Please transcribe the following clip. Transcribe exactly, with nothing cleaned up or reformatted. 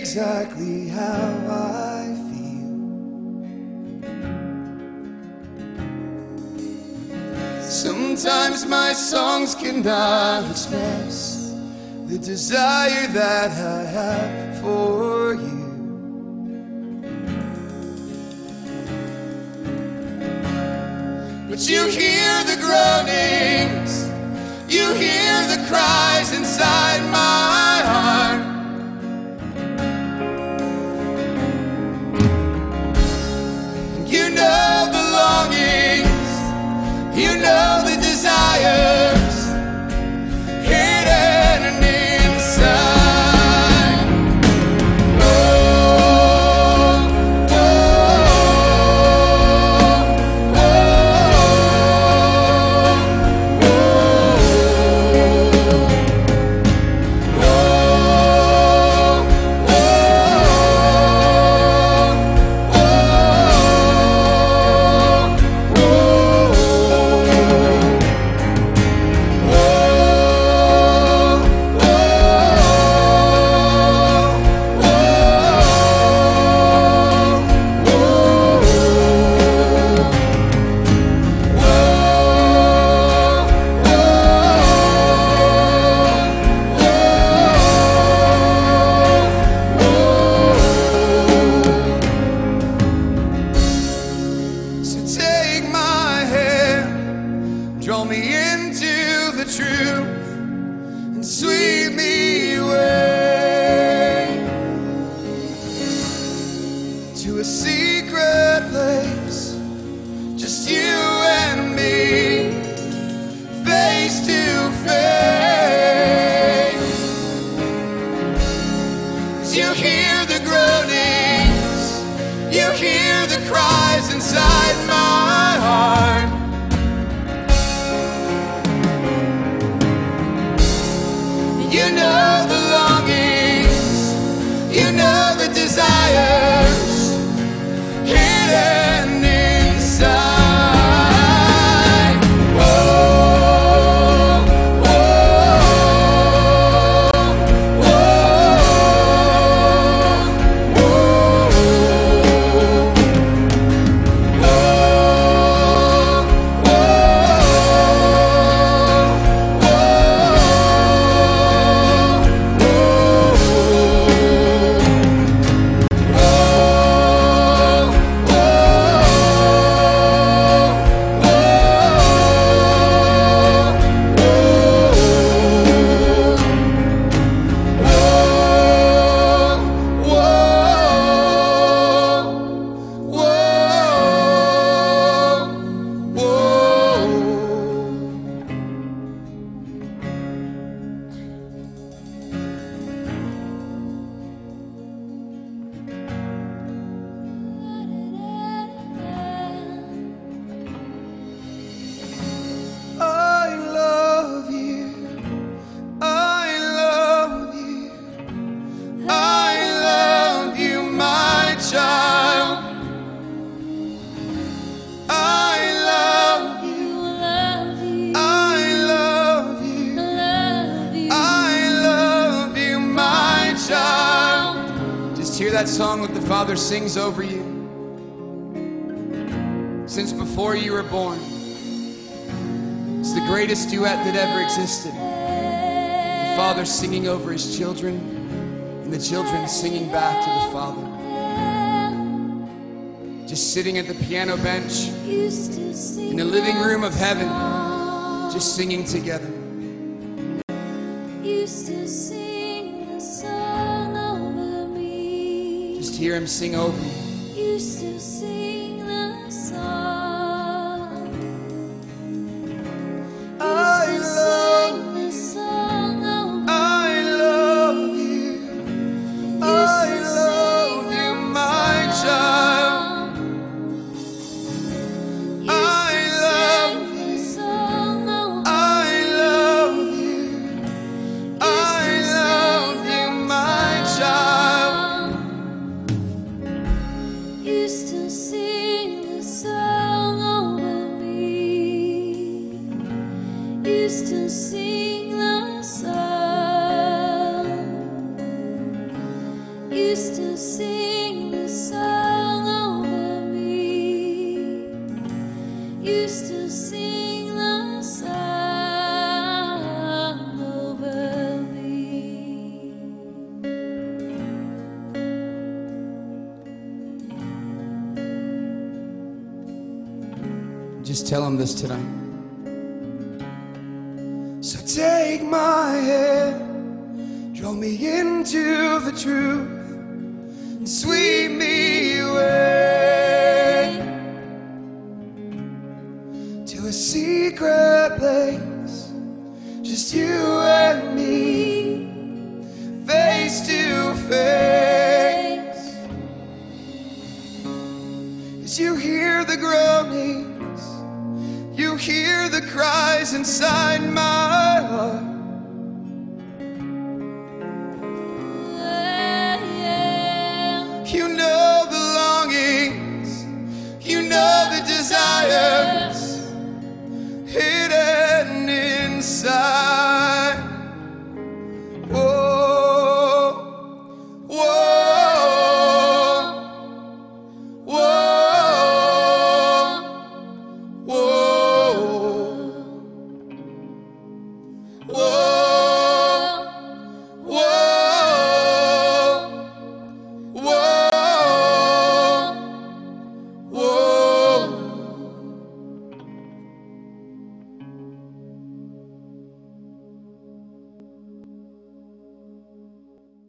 exactly how I feel. Sometimes my songs cannot express the desire that I have for you. But you hear the groanings, you hear the cries inside my heart. And you know the longings, you know the desires hidden inside. Oh, oh, oh, draw me into the truth and sweep me away to a secret place, just you and me, face to face. 'Cause you hear the groanings, you hear the cries inside my heart. You know the longings, you know the desires hidden inside. Oh, oh, oh, oh, hear that song that the Father sings over you since before you were born. It's the greatest duet that ever existed. The Father singing over his children and the children singing back to the Father. Just sitting at the piano bench in the living room of heaven, just singing together. Just hear him sing over you. Used to sing the song. I Used to love, sing the song over I love you. I Used to love sing you, the my child. song. I love Used to sing the song over I love you. I love you, my child. Used to sing still sing the song over me. You still sing the song over me. Just tell him this tonight. So take my hand, draw me into the truth, and sweep me away to a secret place, just you and me, face to face. As you hear the groanings, you hear the cries inside my